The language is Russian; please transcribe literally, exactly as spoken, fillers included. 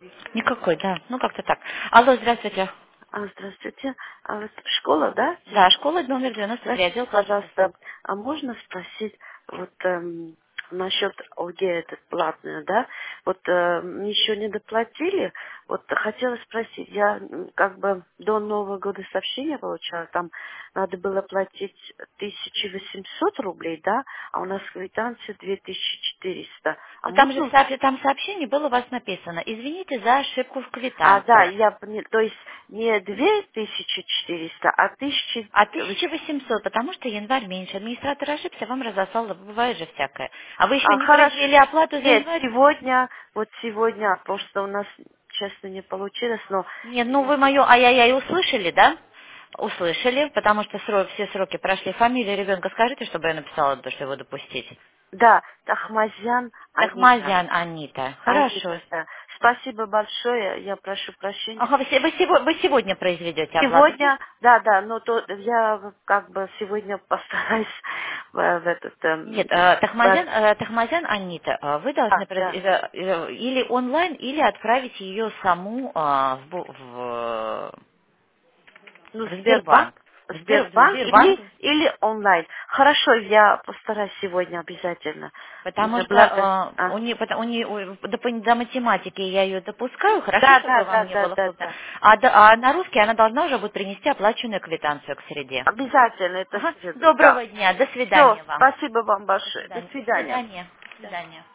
Никакой, да. Ну, как-то так. Алло, здравствуйте. А, здравствуйте. А, вот школа, да? Да, школа номер девяносто три, Простите, отдел платных пожалуйста, услуг. а можно спросить вот эм, насчет ОГЭ этот платную, да? Вот эм, еще не доплатили. Вот хотела спросить, я м, как бы до Нового года сообщение получала, там надо было платить тысяча восемьсот рублей, да? А у нас квитанция две тысячи четыреста. А Ну, там же в можно? сообщ- там сообщение было у вас написано. Извините за ошибку в А, да, квитанции. я поняла. То есть не две тысячи четыреста, а тысяча. А тысяча восемьсот, потому что январь меньше. Администратор ошибся, вам разослал, бывает же всякое. А вы еще А, не хорошо. произвели оплату за Нет, январь? сегодня, вот сегодня, просто у нас, честно, не получилось, но Нет, ну я- вы мою ай-яй-яй услышали, да? Услышали, потому что срок- все сроки прошли. Фамилию ребенка скажите, чтобы я написала, что его допустить. да, Тахмазян Анита. Тахмазян Анита. Хорошо. Анита, да. Спасибо большое, я прошу прощения. Ага, вы, се- вы сего- вы сегодня произведете оплату, да? Сегодня, да, да, но то я как бы сегодня постараюсь в, в этот, эм, Нет, э, в- Тахмазян, э, Тахмазян Анита, э, вы а, должны произ- да, э, э, или онлайн, или отправить ее саму э, в, бу- в, ну, в Сбербанк, Сбербанк. В, Сбер- в Сбербанк Сбербанк, или, или онлайн. Хорошо, я постараюсь сегодня обязательно. потому Мне что благо... э, А. у нее, у нее у- до, пон- до математики я ее допускаю, хорошо, Да, чтобы да, да, вам не да, было да, хлопотно. да. А, до- а на русский она должна уже будет принести оплаченную квитанцию к среде. Обязательно это Ага. среду, да. Доброго дня, до Все, свидания вам. спасибо вам До большое. До свидания. До свидания. свидания. До Да. свидания.